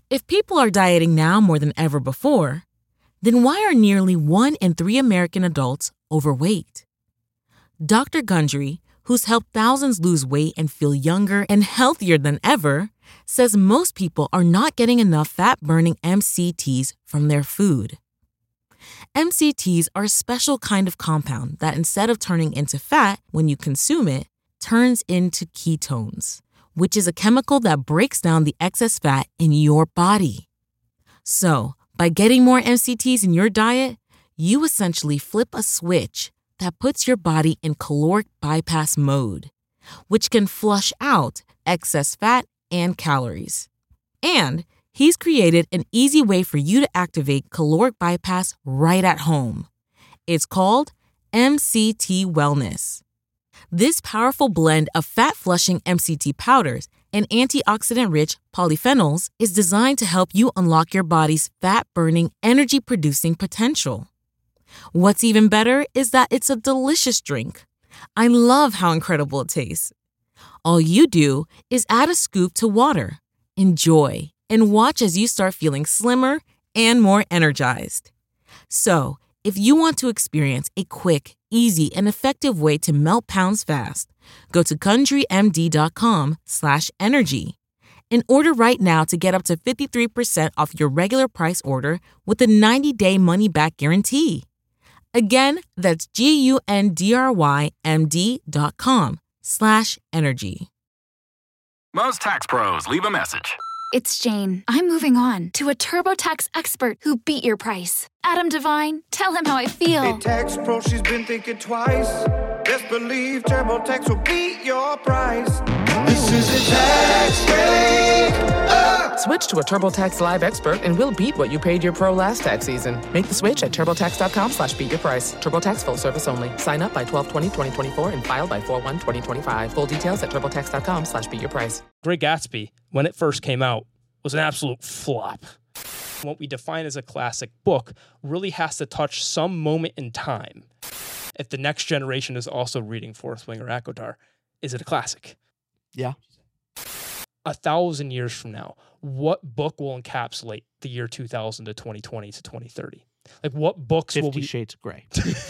If people are dieting now more than ever before, then why are nearly 1 in 3 American adults overweight? Dr. Gundry, who's helped thousands lose weight and feel younger and healthier than ever, says most people are not getting enough fat-burning MCTs from their food. MCTs are a special kind of compound that instead of turning into fat when you consume it, turns into ketones, which is a chemical that breaks down the excess fat in your body. So, by getting more MCTs in your diet, you essentially flip a switch that puts your body in caloric bypass mode, which can flush out excess fat and calories. And he's created an easy way for you to activate caloric bypass right at home. It's called MCT Wellness. This powerful blend of fat-flushing MCT powders and antioxidant-rich polyphenols is designed to help you unlock your body's fat-burning, energy-producing potential. What's even better is that it's a delicious drink. I love how incredible it tastes. All you do is add a scoop to water, enjoy, and watch as you start feeling slimmer and more energized. So, if you want to experience a quick, easy, and effective way to melt pounds fast, go to GundryMD.com/energy and order right now to get up to 53% off your regular price order with a 90-day money-back guarantee. Again, that's GUNDRYMD.com/energy. Most tax pros leave a message. It's Jane. I'm moving on to a TurboTax expert who beat your price. Adam Devine, tell him how I feel. Hey, tax pro, she's been thinking twice. Best believe TurboTax will beat your price. This is a tax break. Switch to a TurboTax Live expert and we'll beat what you paid your pro last tax season. Make the switch at TurboTax.com/beatyourprice. TurboTax full service only. Sign up by 12/20/2024 and file by 4/1/2025. Full details at TurboTax.com/beatyourprice. Great Gatsby, when it first came out, was an absolute flop. What we define as a classic book really has to touch some moment in time. If the next generation is also reading Fourth Wing or ACOTAR, is it a classic? Yeah. 1,000 years from now, what book will encapsulate the year 2000 to 2020 to 2030? Like, what books 50 will we... Shades of Grey.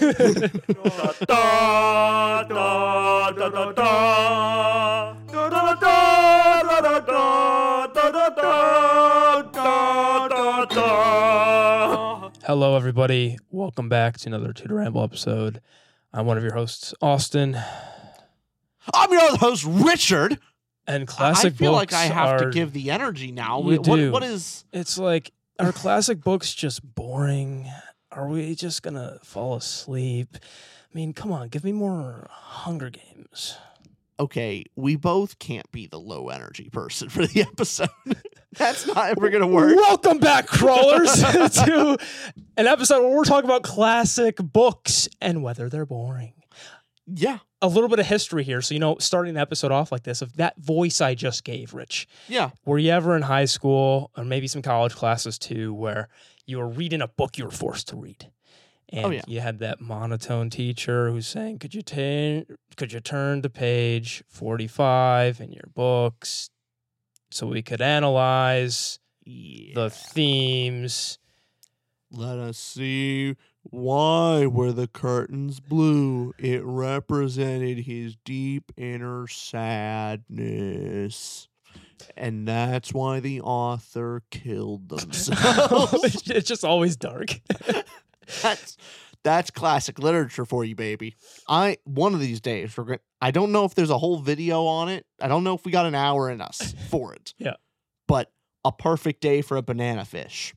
Hello, everybody. Welcome back to another Tutor Ramble episode. I'm one of your hosts, Austin. I'm your other host, Richard. And classic I feel books like I have are, to give the energy now. You do. What is... It's like, are classic books just boring? Are we just going to fall asleep? I mean, come on, give me more Hunger Games. Okay, we both can't be the low energy person for the episode. That's not ever going to work. Welcome back, crawlers, to an episode where we're talking about classic books and whether they're boring. Yeah. A little bit of history here. So, starting the episode off like this, of that voice I just gave, Rich. Yeah. Were you ever in high school, or maybe some college classes too, where you were reading a book you were forced to read? And you had that monotone teacher who's saying, could you turn to page 45 in your books so we could analyze the themes? Let us see why were the curtains blue. It represented his deep inner sadness. And that's why the author killed themselves. It's just always dark. That's classic literature for you, baby. One of these days I don't know if there's a whole video on it. I don't know if we got an hour in us for it. Yeah. But A Perfect Day for a Banana Fish.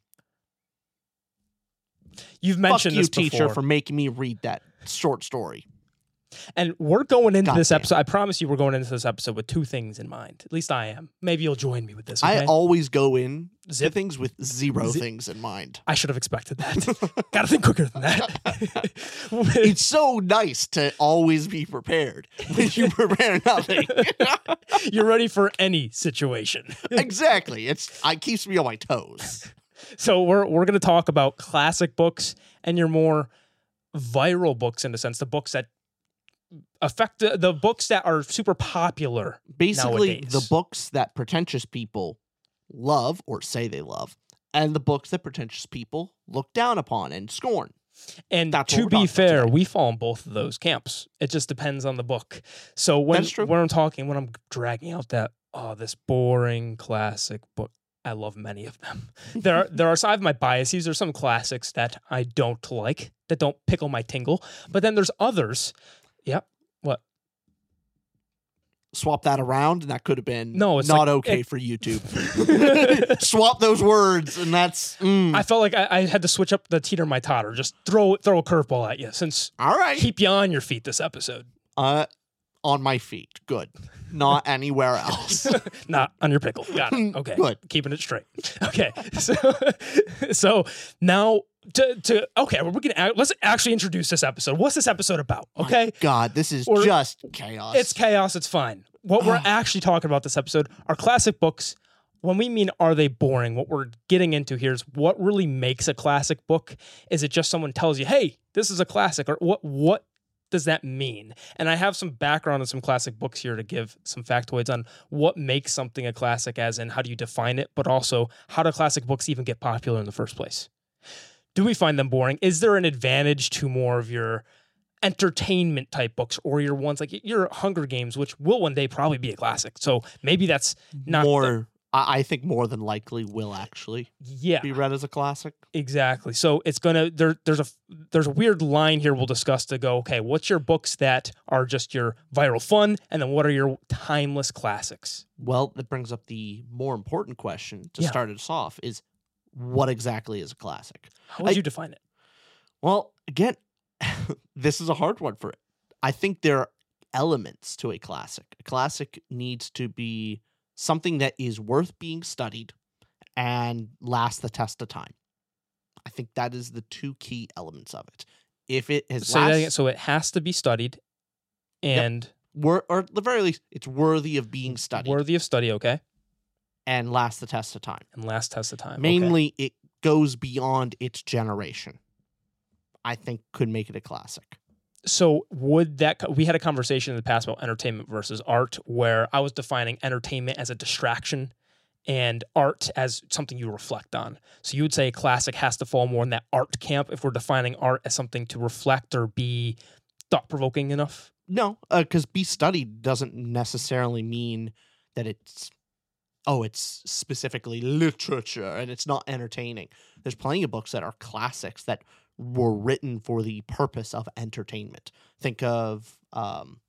You've mentioned this before. Teacher, for making me read that short story. And we're going into this episode. I promise you we're going into this episode with two things in mind. At least I am. Maybe you'll join me with this. Okay? I always go in to things with zero things in mind. I should have expected that. Gotta think quicker than that. It's so nice to always be prepared when you prepare nothing. You're ready for any situation. Exactly. It keeps me on my toes. So we're going to talk about classic books and your more viral books, in a sense, the books that affect the books that are super popular. Basically, nowadays. the books that pretentious people love or say they love, and the books that pretentious people look down upon and scorn. And That's to be fair, today. we fall in both of those camps. It just depends on the book. So when I'm dragging out that, this boring classic book, I love many of them. I have my biases. There's some classics that I don't like, that don't pickle my tingle. But then there's others. Yep. What? Swap that around, and that could have been it's okay for YouTube. Swap those words, and that's. I felt like I had to switch up the teeter my totter. Just throw a curveball at you. Since all right, keep you on your feet this episode. On my feet, good. Not anywhere else. Not on your pickle. Got it. Okay, good. Keeping it straight. Okay, so now. Let's actually introduce this episode. What's this episode about? Okay. My God, this is just chaos. It's chaos. It's fine. What we're actually talking about this episode are classic books. When we mean are they boring, what we're getting into here is what really makes a classic book. Is it just someone tells you, hey, this is a classic? Or what does that mean? And I have some background on some classic books here to give some factoids on what makes something a classic, as in how do you define it, but also how do classic books even get popular in the first place? Do we find them boring? Is there an advantage to more of your entertainment type books or your ones like your Hunger Games, which will one day probably be a classic? So maybe that's not more. I think more than likely will actually be read as a classic. Exactly. So it's gonna there's a weird line here we'll discuss to go, okay, what's your books that are just your viral fun, and then what are your timeless classics? Well, that brings up the more important question to start us off: is what exactly is a classic? How would you define it? Well, again, this is a hard one for it. I think there are elements to a classic. A classic needs to be something that is worth being studied and lasts the test of time. I think that is the two key elements of it. If it has so it has to be studied and or at the very least, it's worthy of being studied. Worthy of study, okay. And last the test of time. Mainly, it goes beyond its generation. I think could make it a classic. So we had a conversation in the past about entertainment versus art, where I was defining entertainment as a distraction and art as something you reflect on. So you would say a classic has to fall more in that art camp if we're defining art as something to reflect or be thought-provoking enough? No, because be studied doesn't necessarily mean that it's specifically literature and it's not entertaining. There's plenty of books that are classics that were written for the purpose of entertainment. Think of, I'm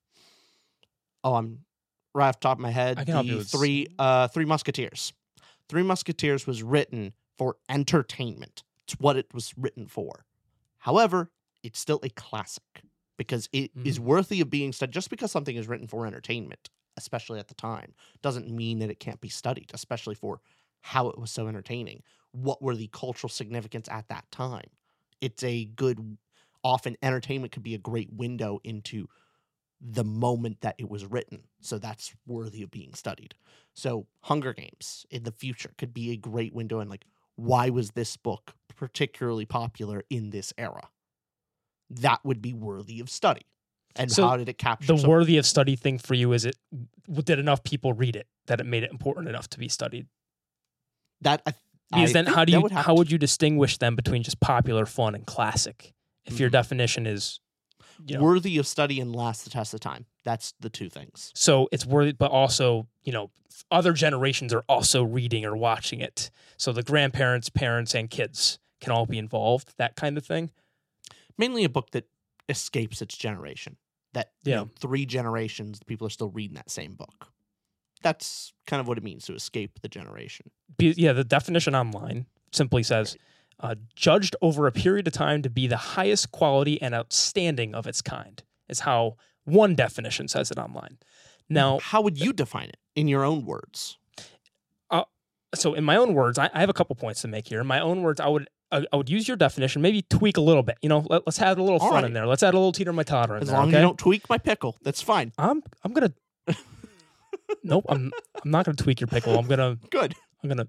right off the top of my head, the Three Musketeers. Three Musketeers was written for entertainment. It's what it was written for. However, it's still a classic because it is worthy of being studied. Just because something is written for entertainment, especially at the time, doesn't mean that it can't be studied, especially for how it was so entertaining. What were the cultural significance at that time? It's often entertainment could be a great window into the moment that it was written. So that's worthy of being studied. So Hunger Games in the future could be a great window in why was this book particularly popular in this era? That would be worthy of study. And so how did it capture the worthy of study thing for you? Did enough people read it that it made it important enough to be studied? Because then how would you distinguish them between just popular fun and classic if your definition is worthy of study and last the test of time? That's the two things. So it's worthy, but also, other generations are also reading or watching it. So the grandparents, parents, and kids can all be involved, that kind of thing. Mainly a book that escapes its generation. That 3 generations, people are still reading that same book. That's kind of what it means to escape the generation. Yeah, the definition online simply says, judged over a period of time to be the highest quality and outstanding of its kind, is how one definition says it online. Now, how would you define it in your own words? So in my own words, I have a couple points to make here. In my own words, I would use your definition, maybe tweak a little bit. Let's have a little fun in there. Let's add a little teeter my totter in there. As long as you don't tweak my pickle, that's fine. I'm gonna. Nope, I'm not gonna tweak your pickle. I'm gonna. Good. I'm gonna.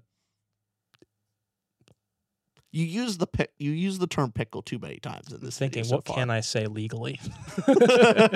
You use the term pickle too many times in this thinking, video what can I say legally?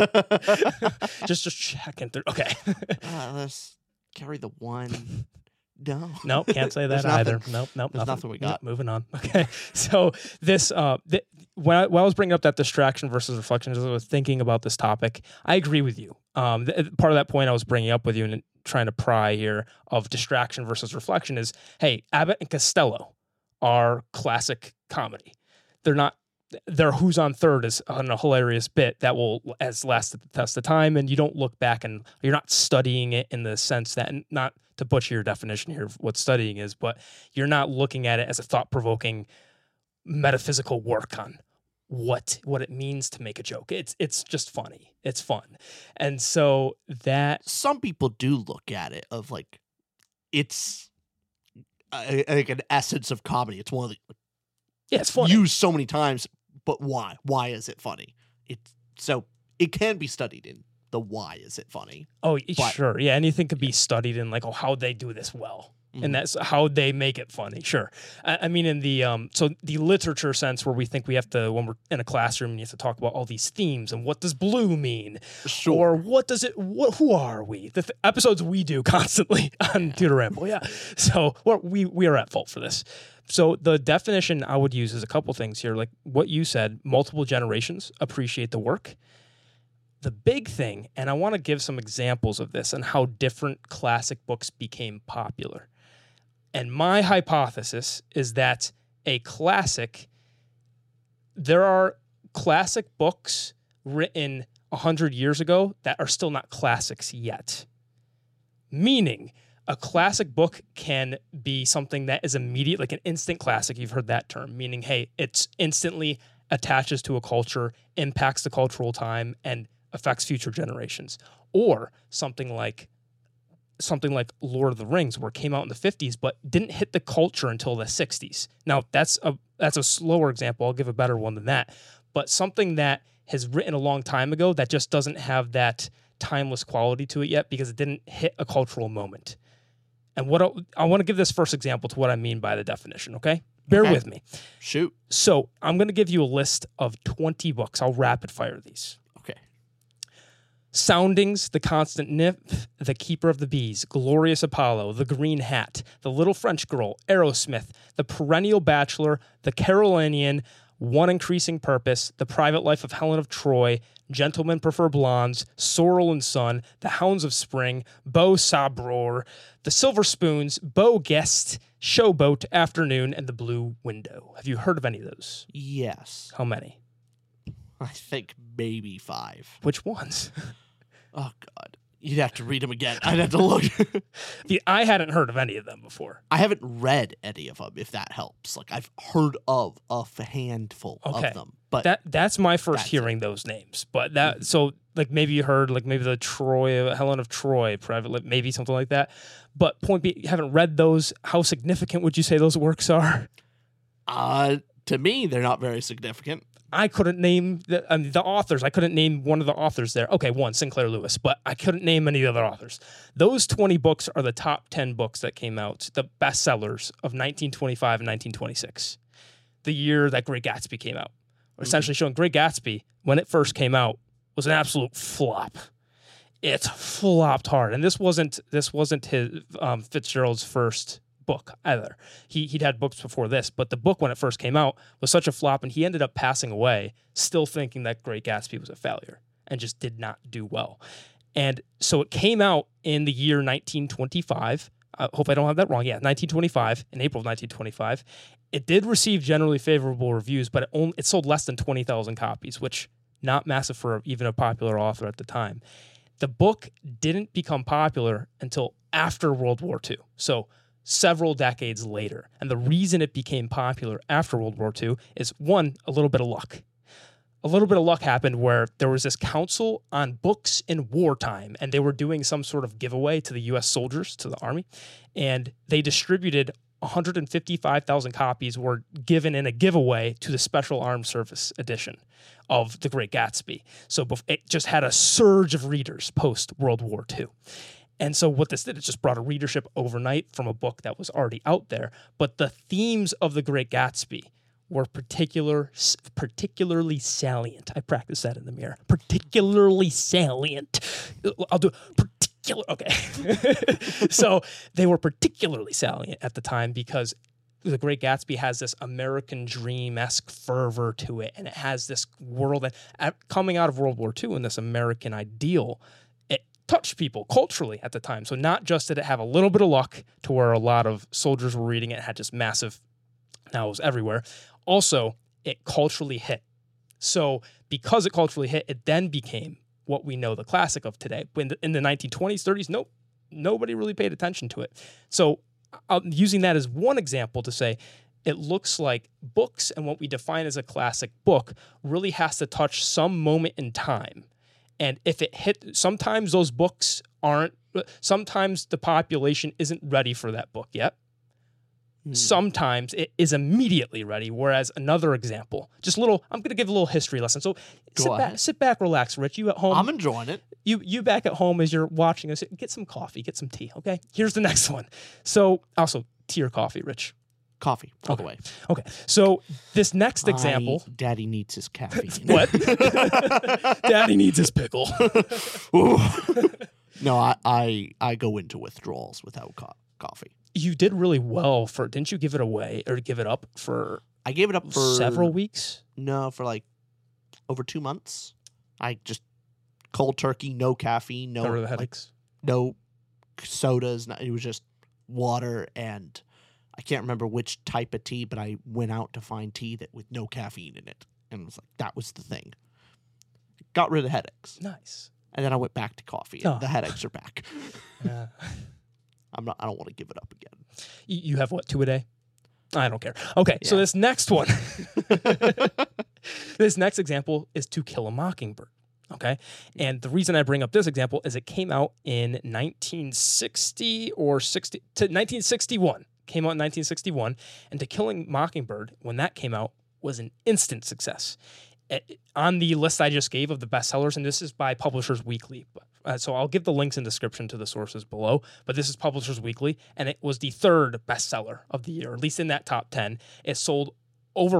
just checking through. Okay. Let's carry the one. No. Nope, can't say that either. Nope, nothing we got. Nope, moving on. Okay, so this when I was bringing up that distraction versus reflection, as I was thinking about this topic, I agree with you. Part of that point I was bringing up with you and trying to pry here of distraction versus reflection is, hey, Abbott and Costello are classic comedy. Their Who's on Third is a hilarious bit that has lasted the test of time, and you don't look back and you're not studying it in the sense that, and not to butcher your definition here of what studying is, but you're not looking at it as a thought-provoking metaphysical work on what it means to make a joke. It's just funny. It's fun. And so that some people do look at it of like it's like an essence of comedy. It's one of the it's funny. Used so many times, but why? Why is it funny? So it can be studied in the why is it funny. Oh, sure. Yeah, anything could be studied in like, how they do this well. And that's how they make it funny. Sure. I mean, in the so the literature sense where we think we have to, when we're in a classroom, you have to talk about all these themes and what does blue mean? Sure. Or what does it, who are we? The episodes we do constantly on Tutor Ramble. Yeah. So we are at fault for this. So the definition I would use is a couple things here. Like what you said, multiple generations appreciate the work. The big thing, and I want to give some examples of this and how different classic books became popular. And my hypothesis is that there are classic books written 100 years ago that are still not classics yet. Meaning, a classic book can be something that is immediate, like an instant classic. You've heard that term, meaning, hey, it's instantly attaches to a culture, impacts the cultural time, and affects future generations. Or something like Lord of the Rings, where it came out in the 50s, but didn't hit the culture until the 60s. Now, that's a slower example. I'll give a better one than that. But something that has written a long time ago that just doesn't have that timeless quality to it yet because it didn't hit a cultural moment. And I want to give this first example to what I mean by the definition, okay? Bear with me. Shoot. So I'm going to give you a list of 20 books. I'll rapid fire these. Okay. Soundings, The Constant Nymph, The Keeper of the Bees, Glorious Apollo, The Green Hat, The Little French Girl, Aerosmith, The Perennial Bachelor, The Carolinian, One Increasing Purpose, The Private Life of Helen of Troy, Gentlemen Prefer Blondes, Sorrel and Son, The Hounds of Spring, Beau Sabreur, The Silver Spoons, Beau Guest, Showboat, Afternoon, and The Blue Window. Have you heard of any of those? Yes. How many? I think maybe 5. Which ones? Oh, God. You'd have to read them again. I'd have to look. I hadn't heard of any of them before. I haven't read any of them, if that helps. Like, I've heard of a handful of them. But that's my first hearing those names. But so like maybe you heard like maybe the Helen of Troy, Private, maybe something like that. But point being, you haven't read those. How significant would you say those works are? To me, they're not very significant. I couldn't name the authors. I couldn't name one of the authors there. Okay, one, Sinclair Lewis, but I couldn't name any other authors. Those 20 books are the top 10 books that came out, the bestsellers of 1925 and 1926, the year that Great Gatsby came out. Essentially showing Great Gatsby, when it first came out, was an absolute flop. It flopped hard. And this wasn't his Fitzgerald's first book either. He'd had books before this, but the book when it first came out was such a flop, and he ended up passing away still thinking that Great Gatsby was a failure and just did not do well. And so it came out in the year 1925. I hope I don't have that wrong. Yeah, 1925, in April of 1925. It did receive generally favorable reviews, but it sold less than 20,000 copies, which not massive for even a popular author at the time. The book didn't become popular until after World War II. So several decades later. And the reason it became popular after World War II is, one, a little bit of luck. A little bit of luck happened where there was this council on books in wartime, and they were doing some sort of giveaway to the U.S. soldiers, to the Army, and they distributed 155,000 copies were given in a giveaway to the Special Armed Service edition of The Great Gatsby. So it just had a surge of readers post-World War II. And so what this did, it just brought a readership overnight from a book that was already out there. But the themes of The Great Gatsby were particularly salient. I practiced that in the mirror. Particularly salient. I'll do particular. Okay. So they were particularly salient at the time because The Great Gatsby has this American dream-esque fervor to it, and it has this world that, coming out of World War II and this American ideal, it touched people culturally at the time. So not just did it have a little bit of luck to where a lot of soldiers were reading it, it had just massive, now it was everywhere. Also, it culturally hit. So because it culturally hit, it then became what we know the classic of today. In the 1920s, 30s, nobody really paid attention to it. So I'm using that as one example to say it looks like books and what we define as a classic book really has to touch some moment in time. And if it hit, sometimes those books sometimes the population isn't ready for that book yet. Sometimes it is immediately ready. Whereas another example, I'm going to give a little history lesson. So sit back, relax, Rich. You at home. I'm enjoying it. You back at home as you're watching us, get some coffee, get some tea. Okay. Here's the next one. So also tea or coffee, Rich? Coffee, all the way. Okay. So this next example. Daddy needs his caffeine. What? Daddy needs his pickle. No, I go into withdrawals without coffee. You did really well didn't you give it away or give it up for? I gave it up for several weeks. No, for like over 2 months. I just cold turkey, no caffeine, no the headaches, no sodas. It was just water, and I can't remember which type of tea, but I went out to find tea that with no caffeine in it, and it was like that was the thing. Got rid of headaches. Nice. And then I went back to coffee, and the headaches are back. Yeah. I don't want to give it up again. You have what, 2 a day? I don't care. Okay, yeah. So this next one, this next example is To Kill a Mockingbird. Okay, and the reason I bring up this example is it came out in 1961. Came out in 1961, and To Kill a Mockingbird, when that came out, was an instant success. On the list I just gave of the bestsellers, and this is by Publishers Weekly, so I'll give the links in description to the sources below, but this is Publishers Weekly, and it was the 3rd bestseller of the year, at least in that top 10. It sold over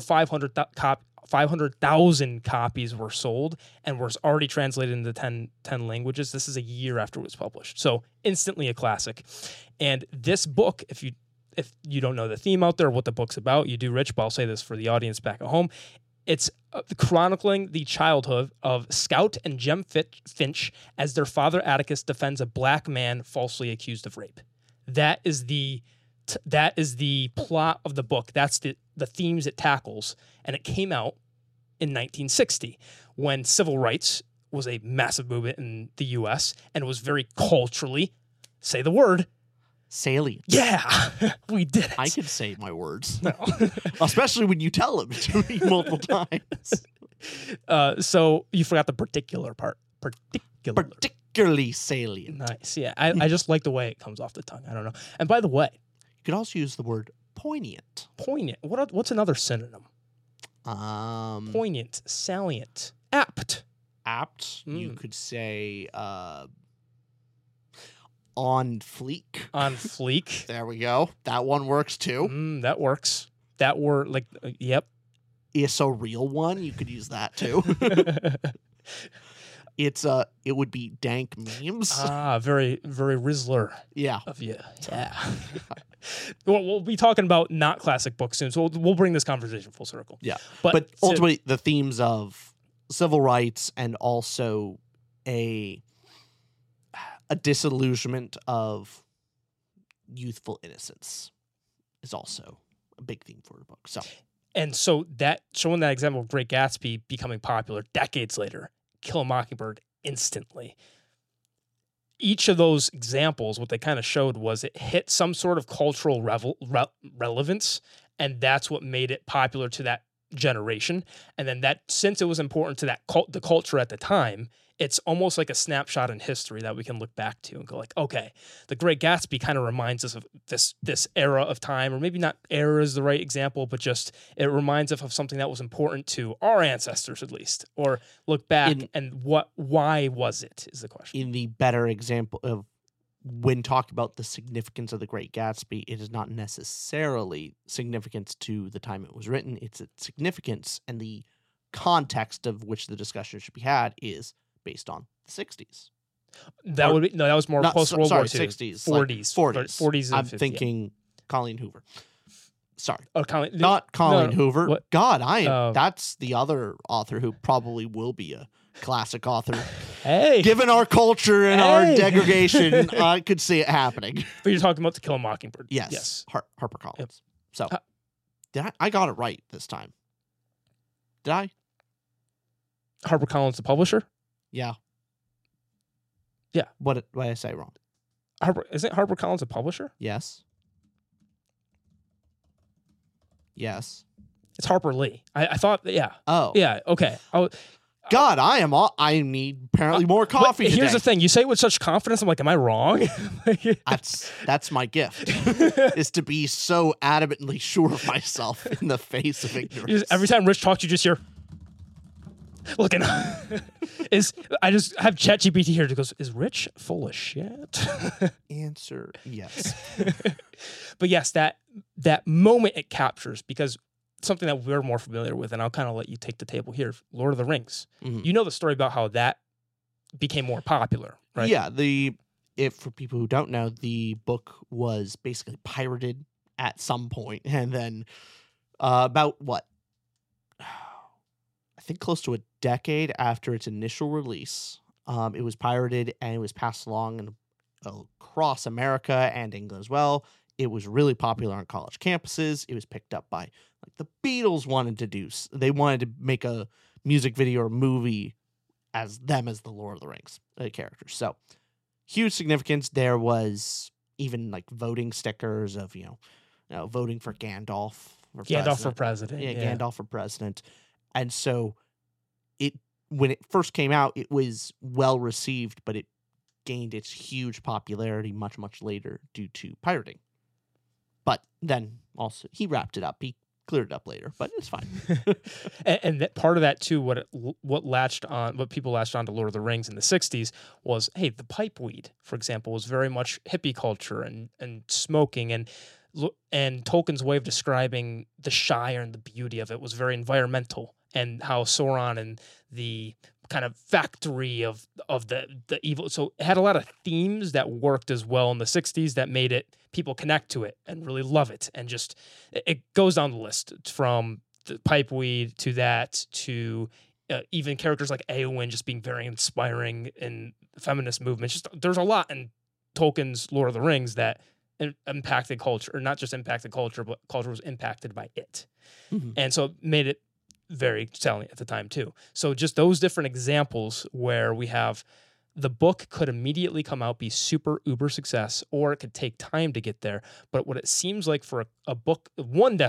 500,000 copies were sold and was already translated into 10 languages. This is a year after it was published, so instantly a classic. And this book, if you don't know the theme out there, what the book's about, you do, Rich, but I'll say this for the audience back at home. It's chronicling the childhood of Scout and Jem Finch as their father Atticus defends a black man falsely accused of rape. That is the plot of the book. That's the themes it tackles. And it came out in 1960 when civil rights was a massive movement in the U.S. and it was very culturally, say the word, salient. Yeah, we did it. I can say my words. No. Especially when you tell them to me multiple times. So you forgot the particular part. Particularly salient. Nice. Yeah, I just like the way it comes off the tongue. I don't know. And by the way, you could also use the word poignant. Poignant. What's another synonym? Poignant, salient, apt. Apt. You could say on fleek. On fleek. There we go. That one works too. That works. That word, yep. It's a real one. You could use that too. It would be dank memes. Very, very Rizzler. Yeah. Of you. Yeah. Well, we'll be talking about not classic books soon, so we'll bring this conversation full circle. Yeah. But ultimately, the themes of civil rights and also a disillusionment of youthful innocence is also a big theme for the book. So that showing that example of Great Gatsby becoming popular decades later, Kill a Mockingbird instantly. Each of those examples, what they kind of showed was it hit some sort of cultural relevance, and that's what made it popular to that generation. And then that, since it was important to the culture at the time, it's almost like a snapshot in history that we can look back to and go like, okay, The Great Gatsby kind of reminds us of this era of time, or maybe not era is the right example, but just it reminds us of something that was important to our ancestors at least, or look back why was it is the question. In the better example of when talked about the significance of The Great Gatsby, it is not necessarily significance to the time it was written. It's its significance and the context of which the discussion should be had is based on the 60s. That would be that was more post World War II. 60s, 40s, 40s. I'm 50s, thinking Colleen Hoover. Sorry, Colleen, not Colleen Hoover. What? God, I am. That's the other author who probably will be a classic author. Hey, given our culture and our degradation, I could see it happening. But you're talking about To Kill a Mockingbird. Yes. Harper Collins. Yep. So, I got it right this time. Did I? Harper Collins, the publisher. Yeah. Yeah. What did I say wrong? Isn't Harper Collins a publisher? Yes. Yes. It's Harper Lee. I thought, yeah. Oh. Yeah, okay. God, I need apparently more coffee today. Here's the thing. You say it with such confidence. I'm like, am I wrong? That's my gift, is to be so adamantly sure of myself in the face of ignorance. Every time Rich talks, you just hear, looking. I just have ChatGPT here that goes, is Rich full of shit? Answer, yes. But yes, that moment it captures, because something that we're more familiar with, and I'll kind of let you take the table here, Lord of the Rings. Mm-hmm. You know the story about how that became more popular, right? Yeah, for people who don't know, the book was basically pirated at some point, and then about what? I think close to a decade after its initial release, it was pirated and it was passed along across America and England as well. It was really popular on college campuses. It was picked up by, like, the Beatles they wanted to make a music video or movie as the Lord of the Rings characters. So huge significance. There was even like voting stickers of, voting for Gandalf. For president. Yeah, Gandalf for president. And so when it first came out, it was well received, but it gained its huge popularity much, much later due to pirating. But then also he wrapped it up. He cleared it up later, but it's fine. and that part of that too, what people latched on to Lord of the Rings in the 60s was, hey, the pipe weed, for example, was very much hippie culture and smoking, and Tolkien's way of describing the Shire and the beauty of it was very environmental, and how Sauron and the kind of factory of the evil. So it had a lot of themes that worked as well in the 60s that made it, people connect to it and really love it. And just, it goes down the list from the pipeweed to that, to even characters like Eowyn just being very inspiring in the feminist movement. Just, there's a lot in Tolkien's Lord of the Rings that impacted culture, or not just impacted culture, but culture was impacted by it. Mm-hmm. And so it made it very salient at the time too. So just those different examples where we have the book could immediately come out, be super uber success, or it could take time to get there. But what it seems like for a book, one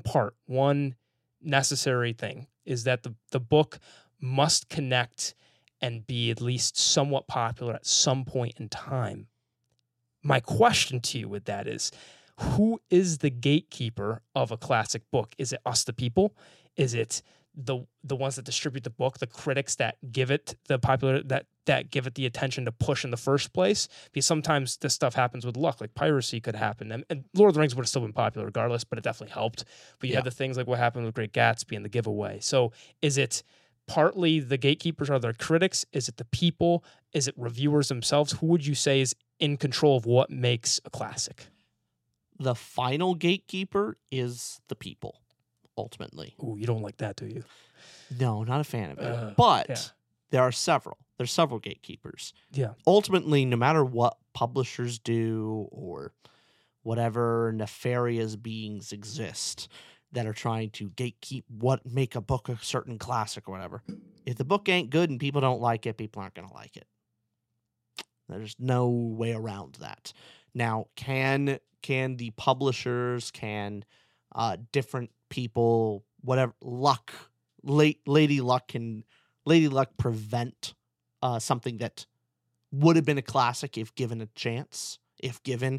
necessary thing is that the book must connect and be at least somewhat popular at some point in time. My question to you with that is, who is the gatekeeper of a classic book? Is it us, the people? Is it the ones that distribute the book, the critics that give it the popular, that give it the attention to push in the first place? Because sometimes this stuff happens with luck, like piracy could happen. And Lord of the Rings would have still been popular regardless, but it definitely helped. But you had the things like what happened with Great Gatsby and The Giveaway. So is it partly the gatekeepers are their critics? Is it the people? Is it reviewers themselves? Who would you say is in control of what makes a classic? The final gatekeeper is the people, ultimately. Ooh, you don't like that, do you? No, not a fan of it. But there are several. There's several gatekeepers. Yeah. Ultimately, no matter what publishers do or whatever nefarious beings exist that are trying to gatekeep what make a book a certain classic or whatever, if the book ain't good and people don't like it, people aren't going to like it. There's no way around that. Now, can the publishers, different people, whatever, Lady Luck prevent something that would have been a classic if given a chance, if given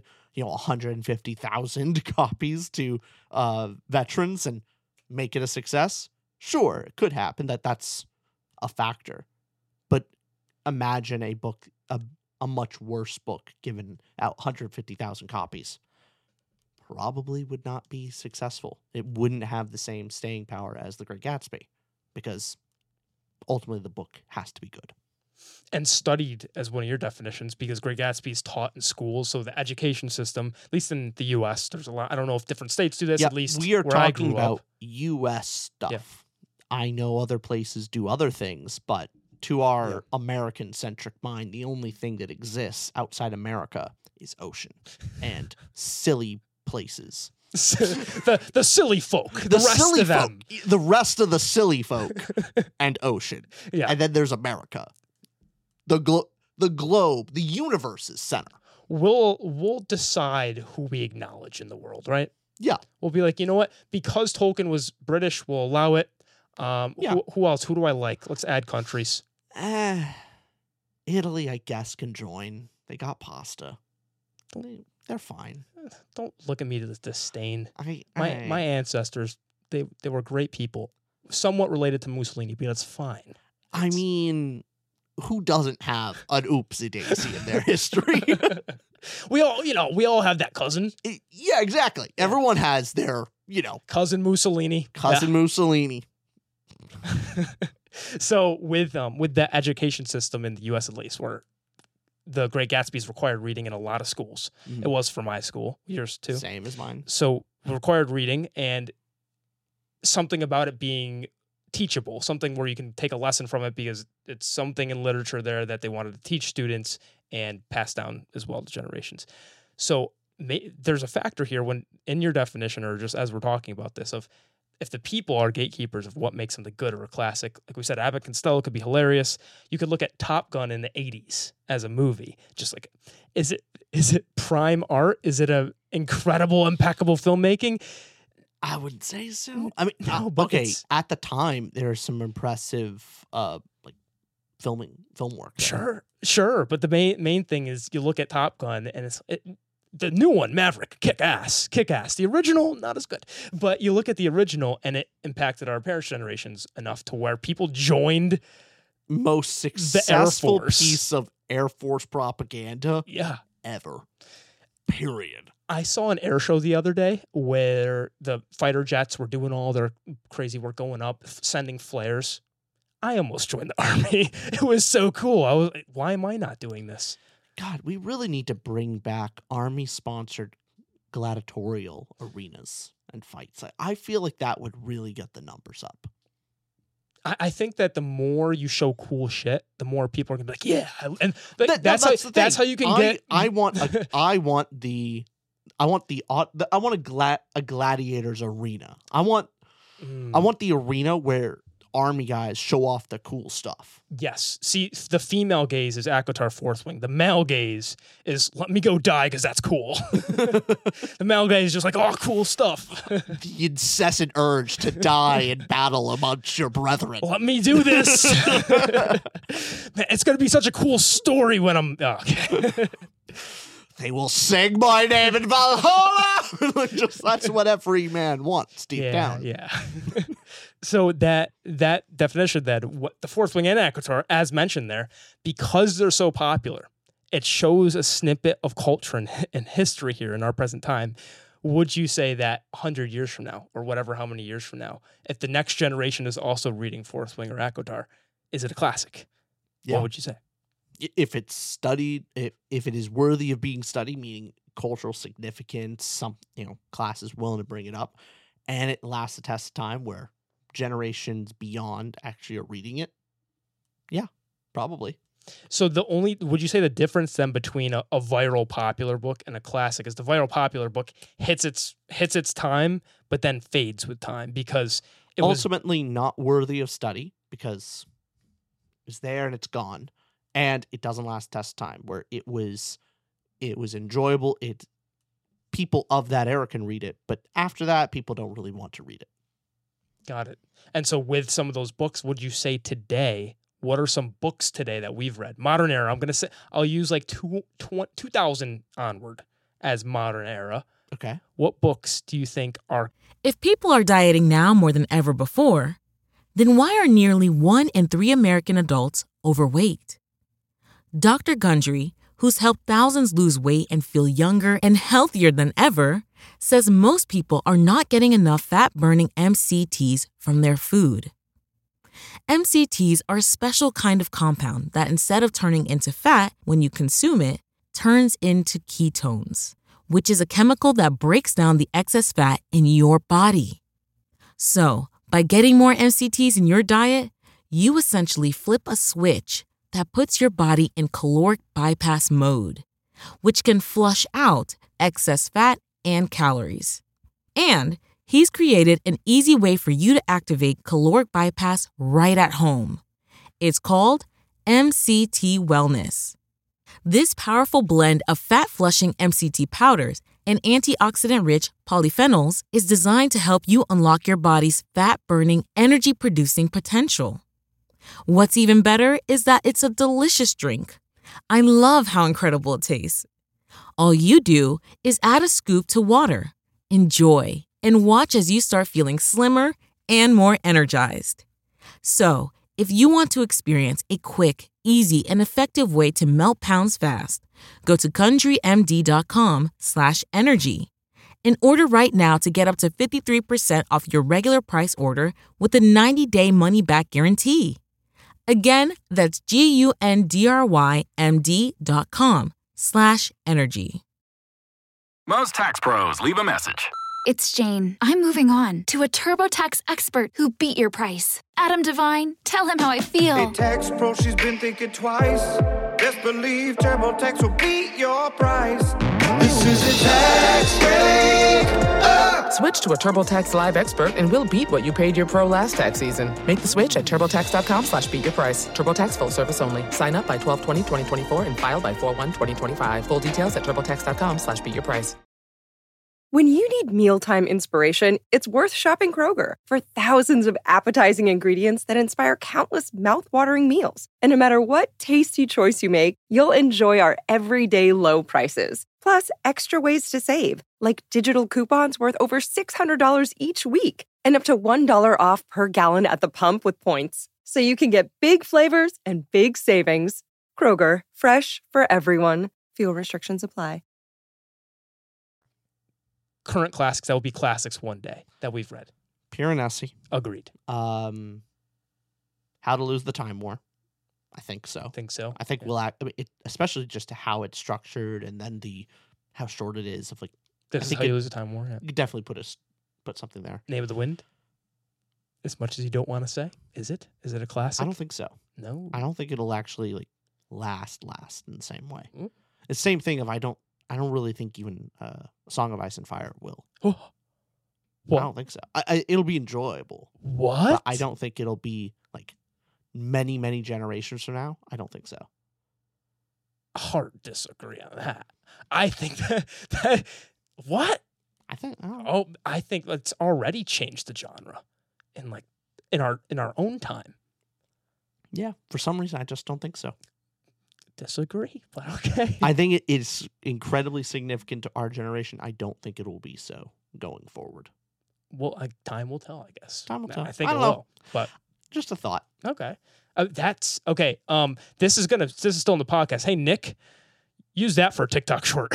150,000 copies to veterans and make it a success? Sure, it could happen. That's a factor. But imagine a book, a much worse book given out 150,000 copies. Probably would not be successful. It wouldn't have the same staying power as The Great Gatsby, because ultimately the book has to be good. and studied as one of your definitions, because Great Gatsby is taught in schools. So the education system, at least in the U.S., there's a lot. I don't know if different states do this. Yeah, at least we are where I talking grew about up. U.S. stuff. Yeah. I know other places do other things, but to our American-centric mind, the only thing that exists outside America is ocean and silly places. the silly folk, the rest silly of them. folk, the rest of the silly folk, and ocean. Yeah. And then there's America, the globe, the universe's center. We'll decide who we acknowledge in the world, right? Yeah. We'll be like, you know what? Because Tolkien was British, we'll allow it. Who else? Who do I like? Let's add countries. Italy, I guess, can join. They got pasta. They're fine. Don't look at me with disdain. My My ancestors, they were great people, somewhat related to Mussolini, but that's fine. I mean, who doesn't have an oopsie daisy in their history? we all have that cousin. Yeah, exactly. Yeah. Everyone has their, cousin Mussolini. Mussolini. So with the education system in the U.S. at least, where the Great Gatsby is required reading in a lot of schools. Mm-hmm. It was for my school, yours too. Same as mine. So required reading, and something about it being teachable, something where you can take a lesson from it because it's something in literature there that they wanted to teach students and pass down as well to generations. So there's a factor here when in your definition, or just as we're talking about this, of if the people are gatekeepers of what makes something good or a classic, like we said, Abbott and Costello could be hilarious. You could look at Top Gun in the 80s as a movie. Just like, is it prime art? Is it a incredible, impeccable filmmaking? I wouldn't say so. I mean, no, but okay, at the time, there's some impressive film work there. Sure. But the main thing is you look at Top Gun and the new one, Maverick, kick ass. The original, not as good. But you look at the original, and it impacted our parents' generations enough to where people joined most successful piece of Air Force propaganda ever. Period. I saw an air show the other day where the fighter jets were doing all their crazy work, going up, sending flares. I almost joined the Army. It was so cool. I was like, why am I not doing this? God, we really need to bring back Army-sponsored gladiatorial arenas and fights. I feel like that would really get the numbers up. I think that the more you show cool shit, the more people are gonna be like, yeah, and that's how you can get. I want a gladiators arena. I want the arena where Army guys show off the cool stuff. Yes. See, the female gaze is ACOTAR Fourth Wing. The male gaze is let me go die because that's cool. The male gaze is just like, oh, cool stuff. The incessant urge to die in battle amongst your brethren. Let me do this. Man, it's going to be such a cool story when I'm... okay. They will sing my name in Valhalla. That's what every man wants deep down. Yeah. So that definition, what the Fourth Wing and ACOTAR, as mentioned there, because they're so popular, it shows a snippet of culture and history here in our present time. Would you say that 100 years from now, or whatever, how many years from now, if the next generation is also reading Fourth Wing or ACOTAR, is it a classic? Yeah. What would you say? If it's studied, if it is worthy of being studied, meaning cultural significance, some class is willing to bring it up, and it lasts the test of time where generations beyond actually are reading it, yeah, probably. So would you say the difference then between a viral popular book and a classic is the viral popular book hits its time, but then fades with time because it ultimately not worthy of study because it's there and it's gone. And it doesn't last test time, where it was enjoyable. People of that era can read it, but after that, people don't really want to read it. Got it. And so with some of those books, would you say today, what are some books today that we've read? Modern era, I'm going to say, I'll use like 2000 onward as modern era. Okay. What books do you think are... If people are dieting now more than ever before, then why are nearly 1 in 3 American adults overweight? Dr. Gundry, who's helped thousands lose weight and feel younger and healthier than ever, says most people are not getting enough fat-burning MCTs from their food. MCTs are a special kind of compound that instead of turning into fat when you consume it, turns into ketones, which is a chemical that breaks down the excess fat in your body. So, by getting more MCTs in your diet, you essentially flip a switch that puts your body in caloric bypass mode, which can flush out excess fat and calories. And he's created an easy way for you to activate caloric bypass right at home. It's called MCT Wellness. This powerful blend of fat-flushing MCT powders and antioxidant-rich polyphenols is designed to help you unlock your body's fat-burning, energy-producing potential. What's even better is that it's a delicious drink. I love how incredible it tastes. All you do is add a scoop to water, enjoy, and watch as you start feeling slimmer and more energized. So, if you want to experience a quick, easy, and effective way to melt pounds fast, go to CountryMD.com/energy and order right now to get up to 53% off your regular price order with a 90-day money-back guarantee. Again, that's GUNDRYMD.com/energy. Most tax pros leave a message. It's Jane. I'm moving on to a TurboTax expert who beat your price. Adam Devine, tell him how I feel. Hey, tax pro, she's been thinking twice. Best believe TurboTax will beat your price. This is a tax break. Switch to a TurboTax Live expert and we'll beat what you paid your pro last tax season. Make the switch at TurboTax.com/beatyourprice. TurboTax full service only. Sign up by 12/20/2024 and file by 4/1/2025. Full details at TurboTax.com/beatyourprice. When you need mealtime inspiration, it's worth shopping Kroger for thousands of appetizing ingredients that inspire countless mouth-watering meals. And no matter what tasty choice you make, you'll enjoy our everyday low prices. Plus, extra ways to save, like digital coupons worth over $600 each week and up to $1 off per gallon at the pump with points. So you can get big flavors and big savings. Kroger, fresh for everyone. Fuel restrictions apply. Current classics that will be classics one day that we've read. Piranesi. Agreed. How to Lose the Time War. I think so. I think we'll act, especially just how it's structured and then how short it is. This is How You Lose the Time War. Yeah. You could definitely put something there. Name of the Wind. As much as you don't want to say, is it? Is it a classic? I don't think so. No. I don't think it'll actually last in the same way. It's the same thing. If I don't really think even Song of Ice and Fire will. What? I don't think so. It'll be enjoyable. What? But I don't think it'll be many, many generations from now. I don't think so. Hard disagree on that. I think that what? I think it's already changed the genre in our own time. Yeah, for some reason I just don't think so. Disagree, but okay. I think it is incredibly significant to our generation. I don't think it will be so going forward. Well, time will tell, I guess. Time will tell. I think it will, but just a thought. Okay, that's okay. This is still in the podcast. Hey, Nick, use that for a TikTok short.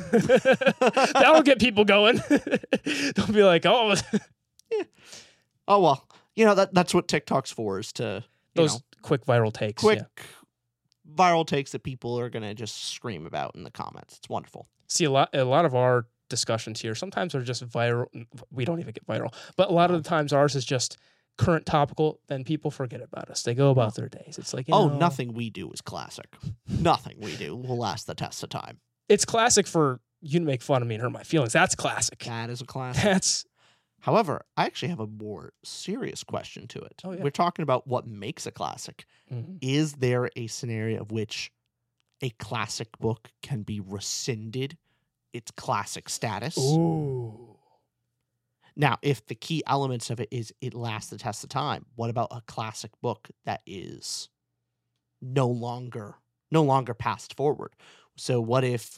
That'll get people going. They'll be like, oh, yeah. Oh well, that's what TikTok's for, is to quick viral takes. Viral takes that people are going to just scream about in the comments. It's wonderful. See, a lot of our discussions here sometimes are just viral. We don't even get viral. But a lot of the times ours is just current topical. Then people forget about us. They go about their days. It's like, nothing we do is classic. Nothing we do will last the test of time. It's classic for you to make fun of me and hurt my feelings. That's classic. That is a classic. However, I actually have a more serious question to it. Oh, yeah. We're talking about what makes a classic. Mm-hmm. Is there a scenario of which a classic book can be rescinded its classic status? Ooh. Now, if the key elements of it is it lasts the test of time, what about a classic book that is no longer passed forward? So what if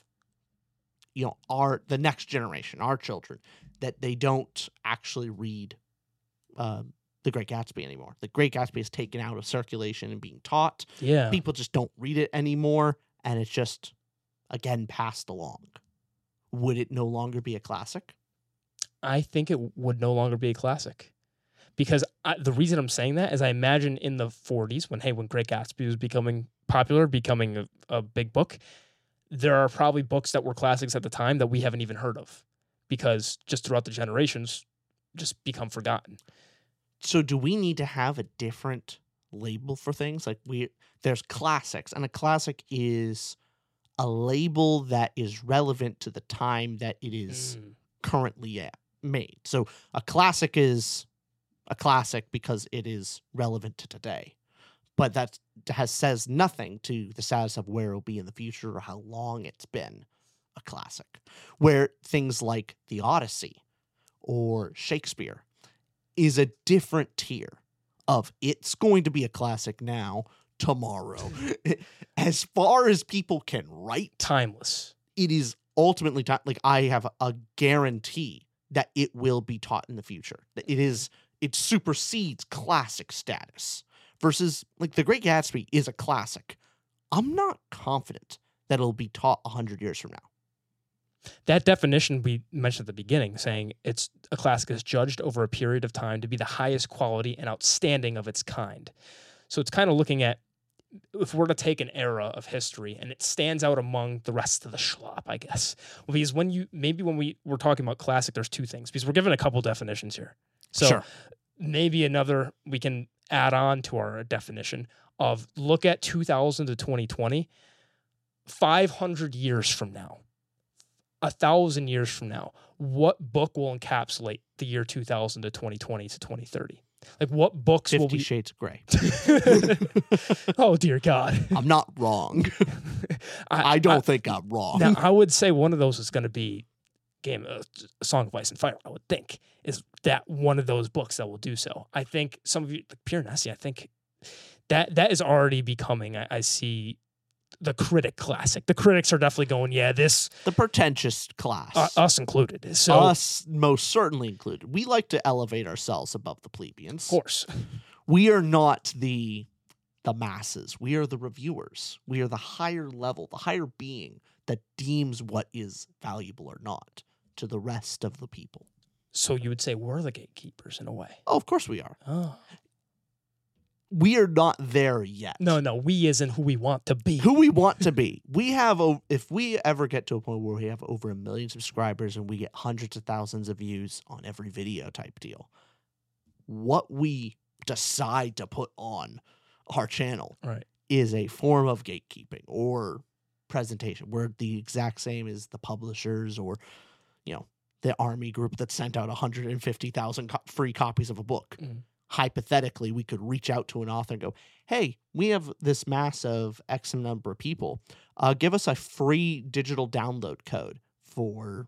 the next generation, our children, that they don't actually read The Great Gatsby anymore? The Great Gatsby is taken out of circulation and being taught. Yeah. People just don't read it anymore, and it's just, again, passed along. Would it no longer be a classic? I think it would no longer be a classic Because the reason I'm saying that is I imagine in the 40s when Great Gatsby was becoming popular, becoming a big book, there are probably books that were classics at the time that we haven't even heard of because just throughout the generations just become forgotten. So do we need to have a different label for things? Like there's classics, and a classic is a label that is relevant to the time that it is currently made. So a classic is a classic because it is relevant to today. But that says nothing to the status of where it'll be in the future or how long it's been a classic. Where things like the Odyssey or Shakespeare is a different tier of it's going to be a classic now, tomorrow. As far as people can write, timeless. It is ultimately like I have a guarantee that it will be taught in the future. That it supersedes classic status. Versus, like, The Great Gatsby is a classic. I'm not confident that it'll be taught 100 years from now. That definition we mentioned at the beginning, saying it's a classic is judged over a period of time to be the highest quality and outstanding of its kind. So it's kind of looking at, if we're to take an era of history and it stands out among the rest of the schlop, I guess. Because when we're talking about classic, there's two things. Because we're given a couple definitions here. So sure. Maybe another we can add on to our definition of look at 2000 to 2020, 500 years from now, 1,000 years from now, what book will encapsulate the year 2000 to 2020 to 2030? Like what books 50 will we... Shades of Grey. Oh, dear God. I'm not wrong. I don't think I'm wrong. Now, I would say one of those is going to be Song of Ice and Fire, I would think, is that one of those books that will do so. I think some of you, like Piranesi, I think that is already becoming, I see, the critic classic. The critics are definitely going, the pretentious class. Us included. So, us most certainly included. We like to elevate ourselves above the plebeians. Of course. We are not the masses. We are the reviewers. We are the higher level, the higher being that deems what is valuable or not to the rest of the people. So you would say we're the gatekeepers in a way. Oh, of course we are. Oh. We are not there yet. No, we isn't who we want to be. Who we want to be. We have, if we ever get to a point where we have over 1 million subscribers and we get hundreds of thousands of views on every video type deal, what we decide to put on our channel is a form of gatekeeping or presentation. We're the exact same as the publishers or, the army group that sent out 150,000 free copies of a book. Hypothetically, we could reach out to an author and go, hey, we have this mass of X number of people. Give us a free digital download code for,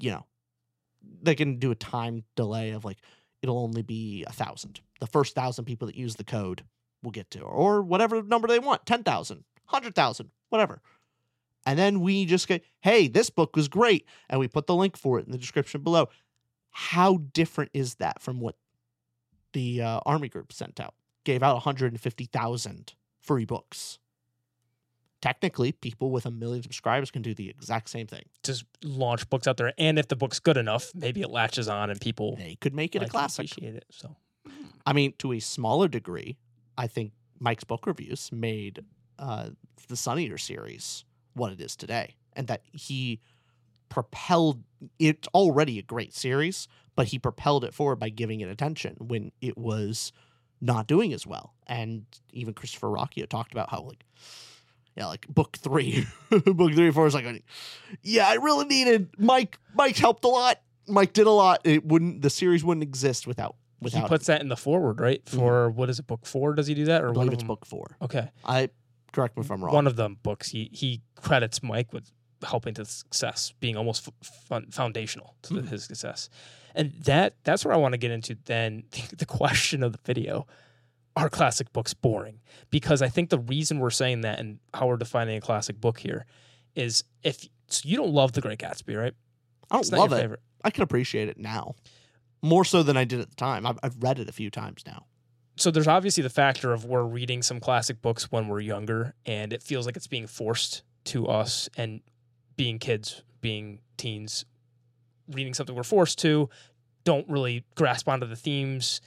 they can do a time delay of like, it'll only be 1,000. The first 1,000 people that use the code will get to, or whatever number they want, 10,000, 100,000, whatever. And then we just get, hey, this book was great. And we put the link for it in the description below. How different is that from what the Army Group sent out? Gave out 150,000 free books. Technically, people with 1 million subscribers can do the exact same thing. Just launch books out there. And if the book's good enough, maybe it latches on and people... They could make it a classic. Appreciate it, so. I mean, to a smaller degree, I think Mike's book reviews made the Sun Eater series what it is today, and that he propelled it's already a great series, but he propelled it forward by giving it attention when it was not doing as well. And even Christopher Rocchio talked about how like book 3 book 3 and 4 is like, I really needed Mike helped a lot. Mike did a lot. The series wouldn't exist without he puts that in the forward, right? For what is it, book 4? Does he do that, or I believe it's book 4? Okay, correct me if I'm wrong. One of them books, he credits Mike with helping to success, being almost foundational to his success. And that's where I want to get into then the question of the video. Are classic books boring? Because I think the reason we're saying that and how we're defining a classic book here is so you don't love The Great Gatsby, right? I don't love it. Favorite. I can appreciate it now. More so than I did at the time. I've read it a few times now. So there's obviously the factor of we're reading some classic books when we're younger, and it feels like it's being forced to us, and being kids, being teens, reading something we're forced to, don't really grasp onto the themes,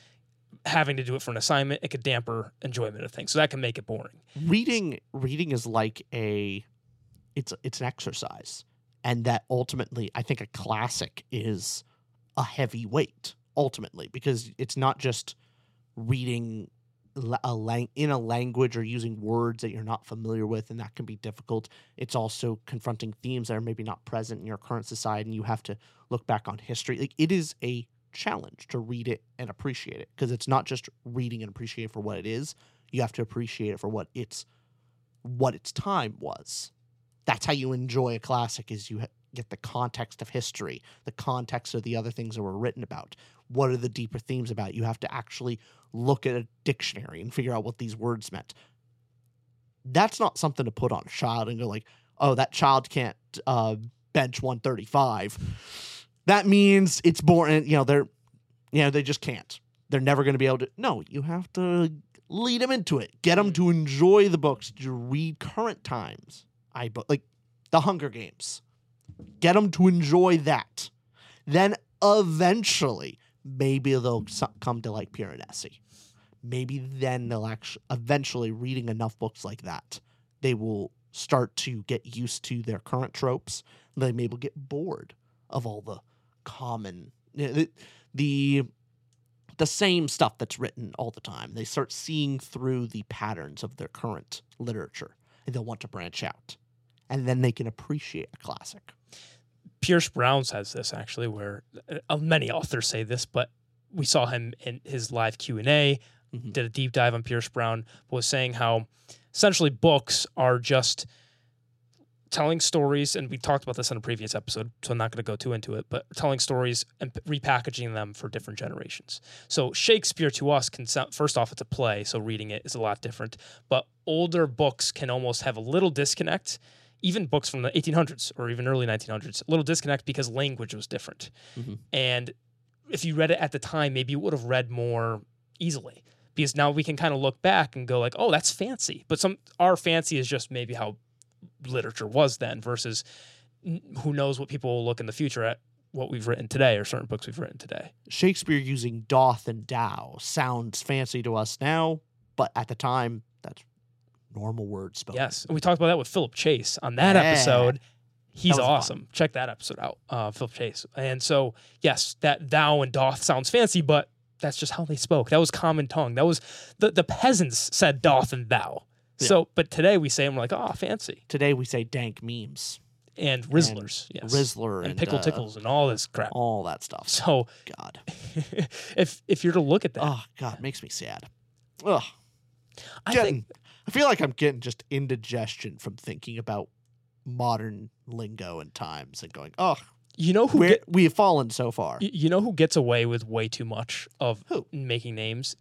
having to do it for an assignment, it could damper enjoyment of things. So that can make it boring. Reading is like it's an exercise, and that ultimately I think a classic is a heavy weight ultimately, because it's not just reading in a language or using words that you're not familiar with, and that can be difficult. It's also confronting themes that are maybe not present in your current society, and you have to look back on history. Like, it is a challenge to read it and appreciate it, because it's not just reading and appreciate it for what it is. You have to appreciate it for what its time was. That's how you enjoy a classic, is you get the context of history, the context of the other things that were written about. What are the deeper themes about? You have to actually look at a dictionary and figure out what these words meant. That's not something to put on a child and go like, oh, that child can't bench 135. That means it's boring. They just can't. They're never going to be able to. No, you have to lead them into it. Get them to enjoy the books, to read current times. Like The Hunger Games. Get them to enjoy that. Then eventually, maybe they'll come to like Piranesi. Maybe then they'll actually, eventually, reading enough books like that, they will start to get used to their current tropes. They maybe get bored of all the common, the same stuff that's written all the time. They start seeing through the patterns of their current literature, and they'll want to branch out. And then they can appreciate a classic. Pierce Brown says this, actually, where many authors say this, but we saw him in his live Q&A, did a deep dive on Pierce Brown, was saying how essentially books are just telling stories, and we talked about this in a previous episode, so I'm not going to go too into it, but telling stories and repackaging them for different generations. So Shakespeare to us can sound, first off, it's a play, so reading it is a lot different, but older books can almost have a little disconnect. Even books from the 1800s or even early 1900s, a little disconnect because language was different. And if you read it at the time, maybe you would have read more easily, because now we can kind of look back and go like, oh, that's fancy. But our fancy is just maybe how literature was then, versus who knows what people will look in the future at what we've written today or certain books we've written today. Shakespeare using doth and thou sounds fancy to us now, but at the time, that's normal word spelling. Yes. And we talked about that with Philip Chase on that episode. He's awesome. Fun. Check that episode out, Philip Chase. And so, yes, that thou and doth sounds fancy, but that's just how they spoke. That was common tongue. That was the peasants said doth and thou. Yeah. So, but today we say them like, oh, fancy. Today we say dank memes. And Rizzlers. And yes. Rizzler. And pickle tickles and all this crap. All that stuff. So, God. if you're to look at that. Oh, God, it makes me sad. Ugh. I feel like I'm getting just indigestion from thinking about modern lingo and times and going, oh, you know who we have fallen so far. You know who gets away with way too much of making names?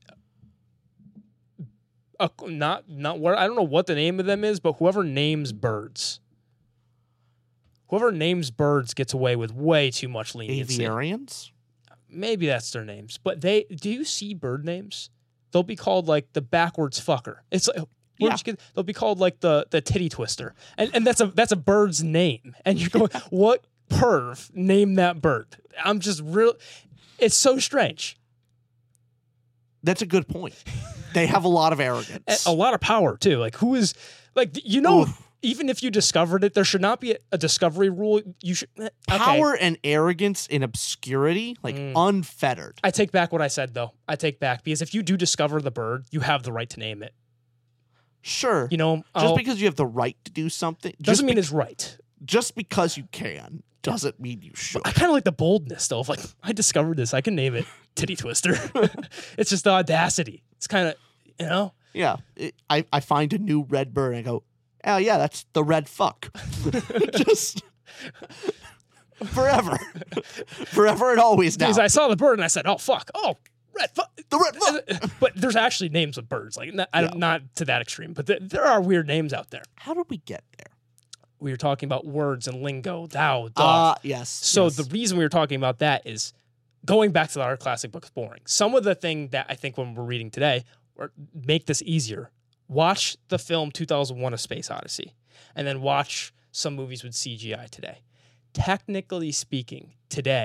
Not what, I don't know what the name of them is, but whoever names birds. Whoever names birds gets away with way too much leniency. Aviarians? Maybe that's their names. But do you see bird names? They'll be called like the backwards fucker. It's like, they'll be called like the titty twister, and that's a bird's name. And you're going, what perv named that bird? I'm just real. It's so strange. That's a good point. They have a lot of arrogance, a lot of power too. Like who is like even if you discovered it, there should not be a discovery rule. You should power and arrogance in obscurity, like unfettered. I take back what I said though. Because if you do discover the bird, you have the right to name it. Sure. Just because you have the right to do something doesn't mean it's right. Just because you can doesn't mean you should. I kind of like the boldness though of like, I discovered this, I can name it Titty Twister. It's just the audacity. It's kind of, Yeah. I find a new red bird and I go, oh yeah, that's the red fuck. Just forever. Forever and always now. Because I saw the bird and I said, oh fuck. Oh, red fuck. The red fuck. But there's actually names of birds. Like not to that extreme, but there are weird names out there. How did we get there? We were talking about words and lingo, thou, doth. Yes. So the reason we were talking about that is going back to our classic books boring. Some of the thing that I think when we're reading today, or make this easier, watch the film 2001: A Space Odyssey, and then watch some movies with CGI today. Technically speaking, today,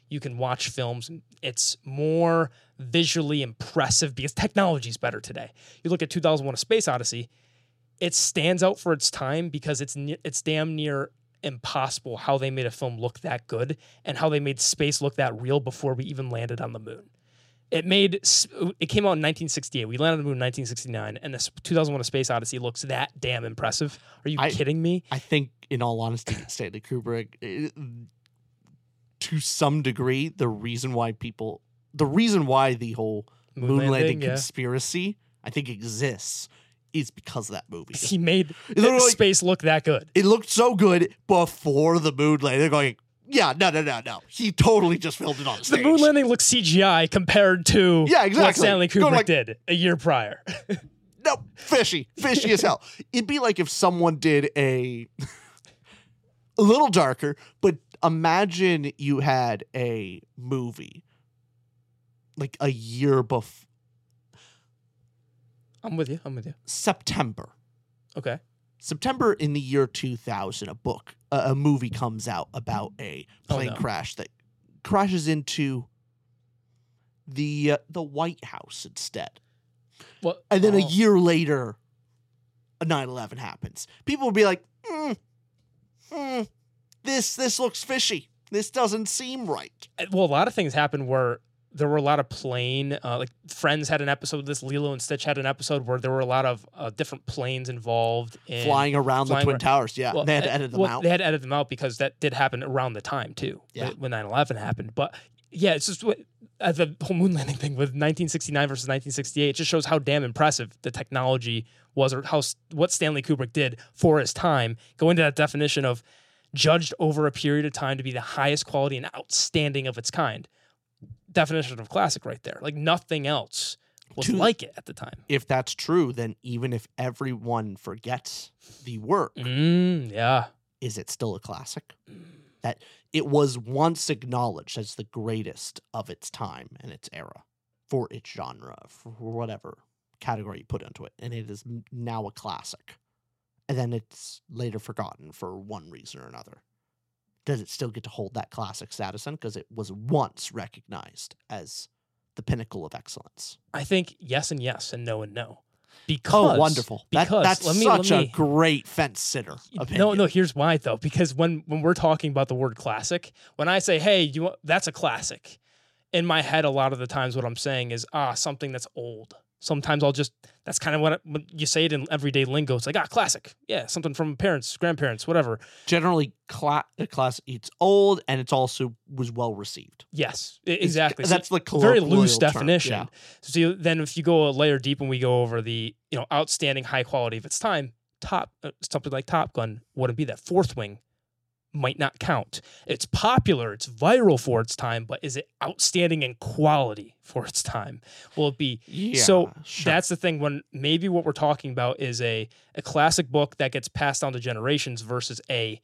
you can watch films. It's more visually impressive because technology is better today. You look at 2001: A Space Odyssey, it stands out for its time because it's damn near impossible how they made a film look that good and how they made space look that real before we even landed on the moon. It came out in 1968. We landed on the moon in 1969, and this 2001: A Space Odyssey looks that damn impressive. Are you kidding me? I think, in all honesty, Stanley Kubrick, to some degree, the reason why the whole moon landing conspiracy, I think, exists is because of that movie. He made space look that good. It looked so good before the moon landing. They're going, yeah, no. He totally just filmed it on stage. The moon landing looks CGI compared to what Stanley Kubrick did a year prior. No, fishy as hell. It'd be like if someone did a little darker, but imagine you had a movie like a year before. I'm with you. September. Okay. September in the year 2000, a movie comes out about a plane crash that crashes into the White House instead. What? And then a year later, a 9/11 happens. People will be like, this looks fishy. This doesn't seem right. Well, a lot of things happened where there were a lot of plane, like Friends had an episode of this, Lilo and Stitch had an episode where there were a lot of different planes involved. Flying around the Twin Towers, yeah. Well, they had to edit them out. They had to edit them out because that did happen around the time, too, when 9/11 happened. But, yeah, it's just the whole moon landing thing with 1969 versus 1968, it just shows how damn impressive the technology was or what Stanley Kubrick did for his time. Go into that definition of judged over a period of time to be the highest quality and outstanding of its kind. Definition of classic right there. Like nothing else was like it at the time. If that's true, then even if everyone forgets the work, is it still a classic? That it was once acknowledged as the greatest of its time and its era for its genre, for whatever category you put into it, and it is now a classic. And then it's later forgotten for one reason or another. Does it still get to hold that classic status then? Because it was once recognized as the pinnacle of excellence. I think yes and yes and no and no. Because, wonderful. That's such a great fence sitter opinion. No, here's why though. Because when we're talking about the word classic, when I say, hey, that's a classic, in my head a lot of the times what I'm saying is, something that's old. Sometimes that's kind of when you say it in everyday lingo. It's like, classic. Yeah, something from parents, grandparents, whatever. Generally, classic, it's old and it's also was well received. Yes, exactly. That's the very loose term. definition. Yeah. So then if you go a layer deep and we go over the outstanding high quality of its time, something like Top Gun wouldn't be that. Fourth Wing might not count. It's popular, it's viral for its time, but is it outstanding in quality for its time? Will it be? Yeah, so sure. That's the thing. When maybe what we're talking about is a classic book that gets passed down to generations versus a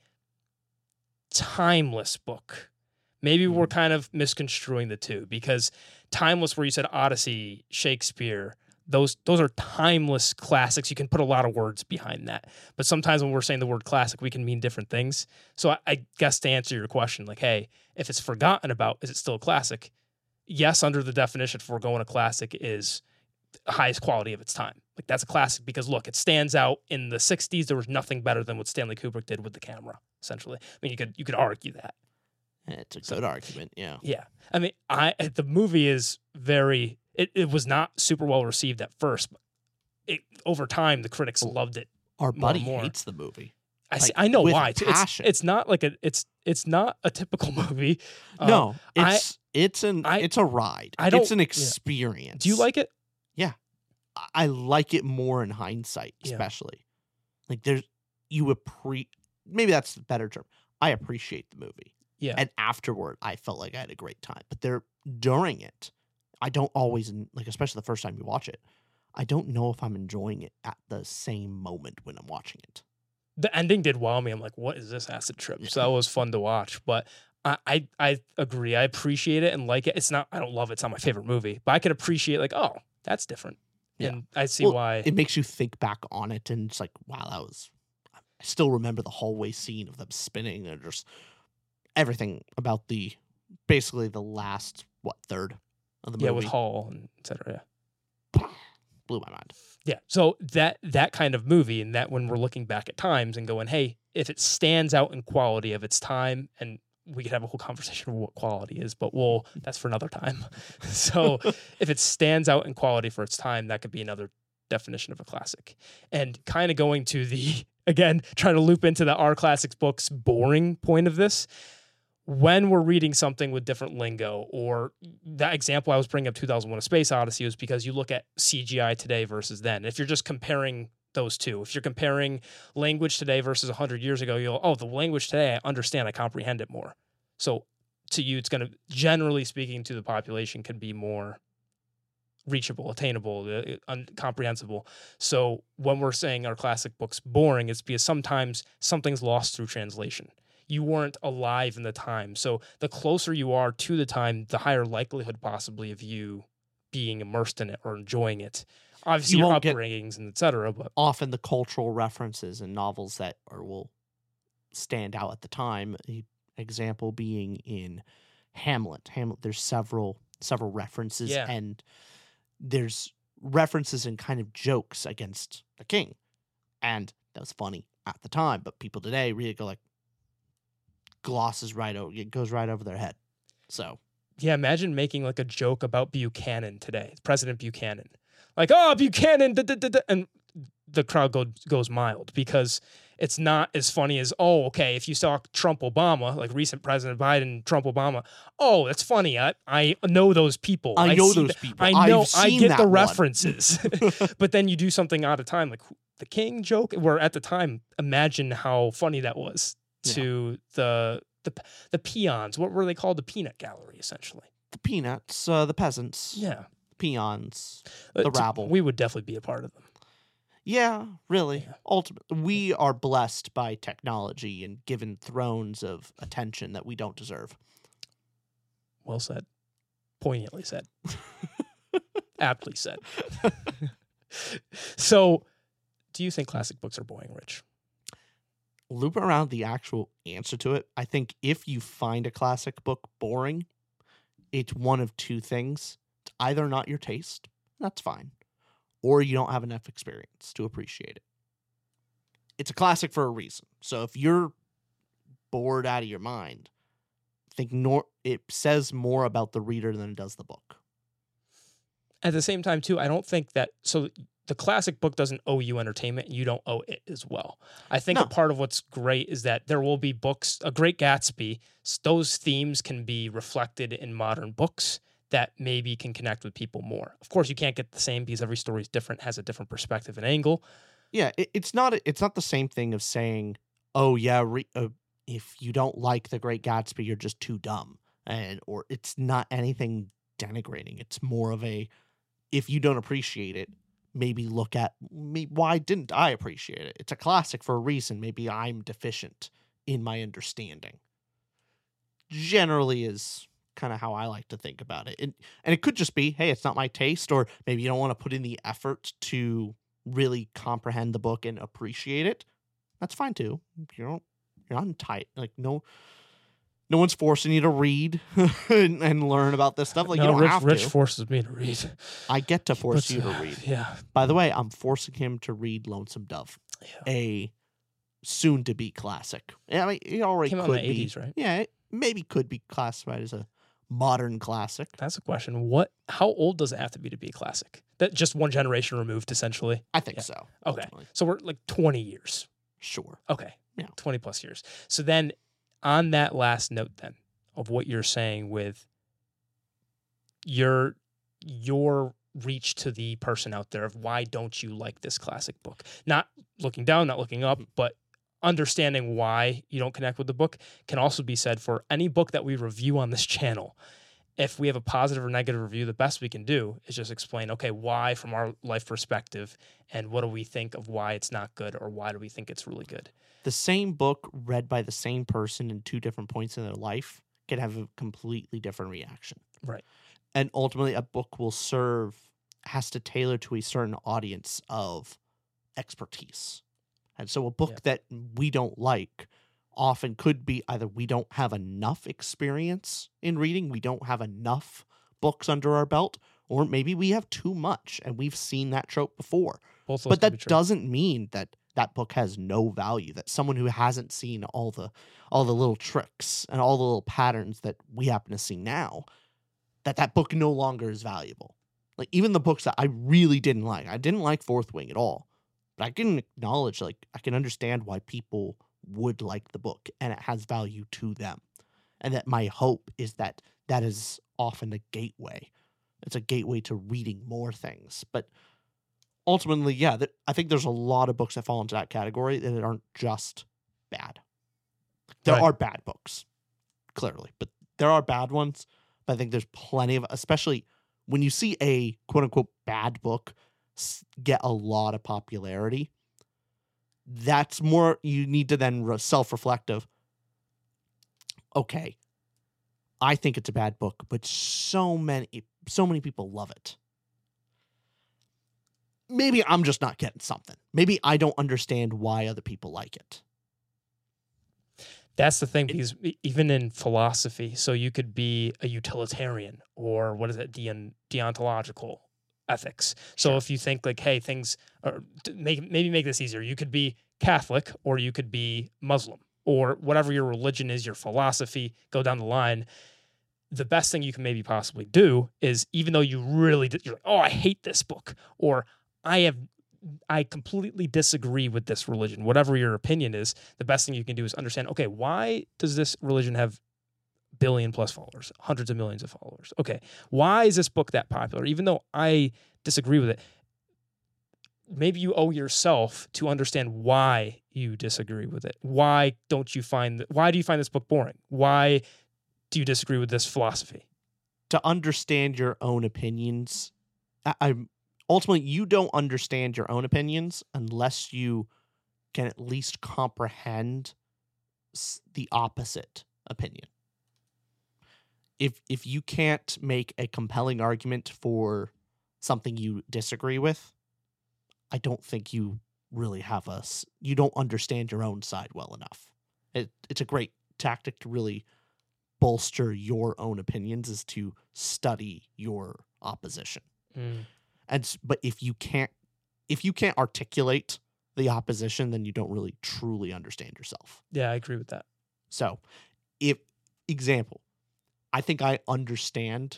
timeless book. Maybe we're kind of misconstruing the two, because timeless, where you said Odyssey, Shakespeare, those are timeless classics. You can put a lot of words behind that. But sometimes when we're saying the word classic, we can mean different things. So I guess to answer your question, like, hey, if it's forgotten about, is it still a classic? Yes, under the definition for going a classic is the highest quality of its time. Like, that's a classic because, look, it stands out. In the 60s, there was nothing better than what Stanley Kubrick did with the camera, essentially. I mean, you could argue that. It's a good argument, yeah. Yeah. I mean, the movie is very... It was not super well received at first, but over time the critics loved it. Our buddy more. hates the movie. I know why. It's not like it's not a typical movie. No, it's a ride. It's an experience. Yeah. Do you like it? Yeah, I like it more in hindsight, especially. Like maybe that's the better term. I appreciate the movie. Yeah, and afterward, I felt like I had a great time. But during it, I don't always, like, especially the first time you watch it, I don't know if I'm enjoying it at the same moment when I'm watching it. The ending did wow me. I'm like, what is this acid trip? Yeah. So that was fun to watch. But I agree. I appreciate it and like it. It's not, I don't love it. It's not my favorite movie. But I could appreciate, like, oh, that's different. Yeah. And I see why. It makes you think back on it. And it's like, wow, I still remember the hallway scene of them spinning and just everything about the basically the last, third of the movie. Yeah, with Hall and et cetera, Blew my mind. Yeah, so that kind of movie, and that when we're looking back at times and going, hey, if it stands out in quality of its time, and we could have a whole conversation of what quality is, but that's for another time. So if it stands out in quality for its time, that could be another definition of a classic. And kind of going to again, trying to loop into the Our Classics books boring point of this, when we're reading something with different lingo, or that example I was bringing up 2001: A Space Odyssey was because you look at CGI today versus then. If you're just comparing those two, if you're comparing language today versus 100 years ago, the language today, I understand, I comprehend it more. So to you, it's going to, generally speaking to the population, can be more reachable, attainable, comprehensible. So when we're saying our classic books boring, it's because sometimes something's lost through translation. You weren't alive in the time. So the closer you are to the time, the higher likelihood possibly of you being immersed in it or enjoying it. Obviously, your upbringings and et cetera. But often the cultural references in novels that will stand out at the time. Example being in Hamlet. There's several references, and there's references and kind of jokes against the king. And that was funny at the time, but people today really go like, it goes right over their head. So yeah, imagine making like a joke about Buchanan today, President Buchanan, like, oh, Buchanan, and the crowd goes mild because it's not as funny as, oh, okay, if you saw Trump Obama, like recent President Biden, Trump Obama, oh, that's funny. I know those people. I know those people. I get the references. But then you do something out of time, like the king joke, where at the time, imagine how funny that was to the peons. What were they called? The peanut gallery, essentially. The peanuts, the peasants. Yeah. Peons, the rabble. We would definitely be a part of them. Yeah, really. Yeah. Ultimately, we are blessed by technology and given thrones of attention that we don't deserve. Well said. Poignantly said. Aptly said. So, do you think classic books are boring, Rich? Loop around the actual answer to it. I think if you find a classic book boring, it's one of two things. It's either not your taste, that's fine, or you don't have enough experience to appreciate it. It's a classic for a reason. So if you're bored out of your mind, it says more about the reader than it does the book. At the same time, too, I don't think that... So the classic book doesn't owe you entertainment, and you don't owe it as well. I think a part of what's great is that there will be books, A Great Gatsby, those themes can be reflected in modern books that maybe can connect with people more. Of course, you can't get the same because every story is different, has a different perspective and angle. Yeah, it's not the same thing of saying, oh yeah, if you don't like The Great Gatsby, you're just too dumb. Or it's not anything denigrating. It's more of a, if you don't appreciate it, maybe look at me. Why didn't I appreciate it? It's a classic for a reason. Maybe I'm deficient in my understanding. Generally is kind of how I like to think about it. And it could just be, hey, it's not my taste, or maybe you don't want to put in the effort to really comprehend the book and appreciate it. That's fine too. You're not tight. Like no one's forcing you to read and learn about this stuff. Like you don't have to. Rich forces me to read. I get to force you to read. Yeah. By the way, I'm forcing him to read Lonesome Dove, a soon-to-be classic. I mean, it already came out could in the be. 80s, right? Yeah, it maybe could be classified as a modern classic. That's a question. How old does it have to be a classic? That just one generation removed, essentially? I think so. Okay. Ultimately. So we're like 20 years. Sure. Okay. Yeah. 20 plus years. So then on that last note then of what you're saying with your reach to the person out there of why don't you like this classic book? Not looking down, not looking up, but understanding why you don't connect with the book can also be said for any book that we review on this channel. If we have a positive or negative review, the best we can do is just explain, okay, why from our life perspective, and what do we think of why it's not good, or why do we think it's really good? The same book read by the same person in two different points in their life can have a completely different reaction. Right. And ultimately, a book has to tailor to a certain audience of expertise. And so a book that we don't like often could be either we don't have enough experience in reading, we don't have enough books under our belt, or maybe we have too much, and we've seen that trope before. But that doesn't mean that that book has no value, that someone who hasn't seen all the little tricks and all the little patterns that we happen to see now, that book no longer is valuable. Like, even the books that I really didn't like, I didn't like Fourth Wing at all, but I can acknowledge, like, I can understand why people would like the book, and it has value to them. And that my hope is that is often a gateway. It's a gateway to reading more things. But ultimately, yeah, I think there's a lot of books that fall into that category that aren't just bad. There are bad books, clearly, but there are bad ones. But I think there's plenty of, especially when you see a quote-unquote bad book get a lot of popularity, that's more, you need to then self-reflect of, okay, I think it's a bad book, but so many people love it. Maybe I'm just not getting something. Maybe I don't understand why other people like it. That's the thing, because even in philosophy, so you could be a utilitarian, or what is it, deontological ethics. So if you think like, hey, things are, maybe make this easier. You could be Catholic, or you could be Muslim, or whatever your religion is, your philosophy, go down the line. The best thing you can maybe possibly do is, even though you really, you're like, oh, I hate this book, or I completely disagree with this religion, whatever your opinion is, the best thing you can do is understand, okay, why does this religion have billion plus followers, hundreds of millions of followers? Okay, why is this book that popular? Even though I disagree with it, maybe you owe yourself to understand why you disagree with it. Why do you find this book boring? Why do you disagree with this philosophy? To understand your own opinions, ultimately, you don't understand your own opinions unless you can at least comprehend the opposite opinion. If you can't make a compelling argument for something you disagree with, I don't think you really have you don't understand your own side well enough. It's a great tactic to really bolster your own opinions, is to study your opposition. But if you can't articulate the opposition, then you don't really truly understand yourself. Yeah, I agree with that. So, I think I understand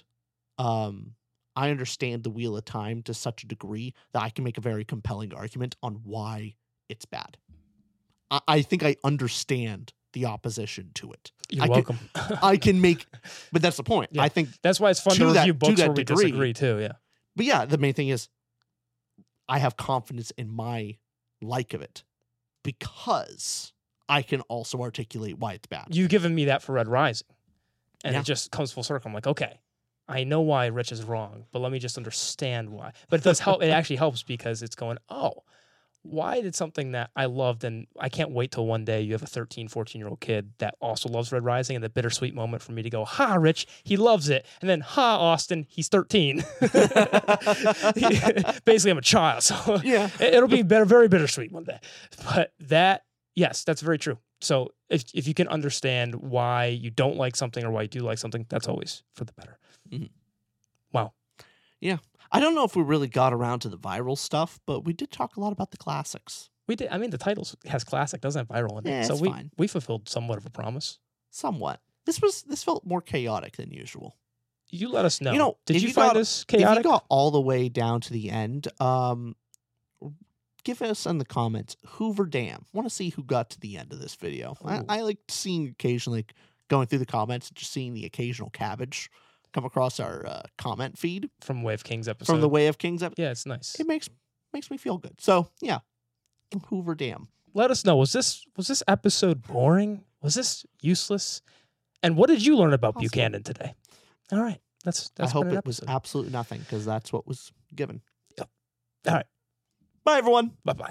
the Wheel of Time to such a degree that I can make a very compelling argument on why it's bad. I think I understand the opposition to it. You're welcome. I can make, but that's the point. Yeah. I think that's why it's fun to review books where we disagree too. Yeah. But yeah, the main thing is I have confidence in my like of it because I can also articulate why it's bad. You've given me that for Red Rising. And it just comes full circle. I'm like, okay, I know why Rich is wrong, but let me just understand why. But it does help. It actually helps because it's going, oh, why did something that I loved, and I can't wait till one day you have a 13, 14-year-old kid that also loves Red Rising, and the bittersweet moment for me to go, ha, Rich, he loves it. And then, ha, Austin, he's 13. Basically, I'm a child. So yeah, it'll be very bittersweet one day. But yes, that's very true. So if you can understand why you don't like something or why you do like something, that's always for the better. Mm-hmm. Wow. Yeah. I don't know if we really got around to the viral stuff, but we did talk a lot about the classics. We did. I mean, the title has classic, doesn't have viral in it. Yeah, so fine. We fulfilled somewhat of a promise. Somewhat. This felt more chaotic than usual. You let us know. Did you find this chaotic? If you got all the way down to the end, give us in the comments, Hoover Dam. I want to see who got to the end of this video. I like seeing occasionally going through the comments, just seeing the occasional cabbage come across our comment feed. From Way of Kings episode. From the Way of Kings episode. Yeah, it's nice. It makes me feel good. So, yeah. Hoover Dam. Let us know. Was this episode boring? Was this useless? And what did you learn about Buchanan today? All right. That's I hope it was absolutely nothing, because that's what was given. Yep. All right. Bye, everyone. Bye-bye.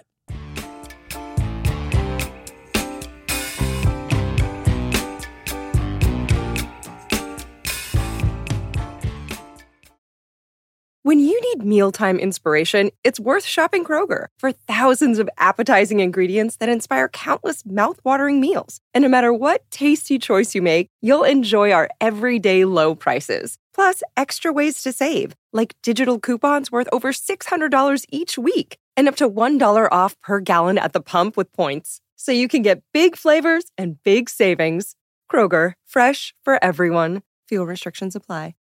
When you need mealtime inspiration, it's worth shopping Kroger for thousands of appetizing ingredients that inspire countless mouth-watering meals. And no matter what tasty choice you make, you'll enjoy our everyday low prices. Plus, extra ways to save, like digital coupons worth over $600 each week and up to $1 off per gallon at the pump with points. So you can get big flavors and big savings. Kroger, fresh for everyone. Fuel restrictions apply.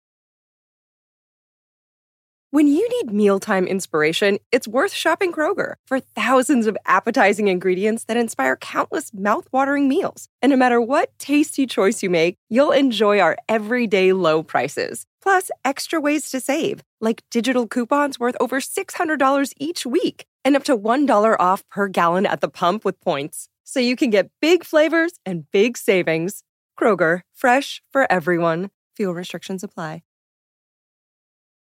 When you need mealtime inspiration, it's worth shopping Kroger for thousands of appetizing ingredients that inspire countless mouth-watering meals. And no matter what tasty choice you make, you'll enjoy our everyday low prices. Plus, extra ways to save, like digital coupons worth over $600 each week and up to $1 off per gallon at the pump with points. So you can get big flavors and big savings. Kroger, fresh for everyone. Fuel restrictions apply.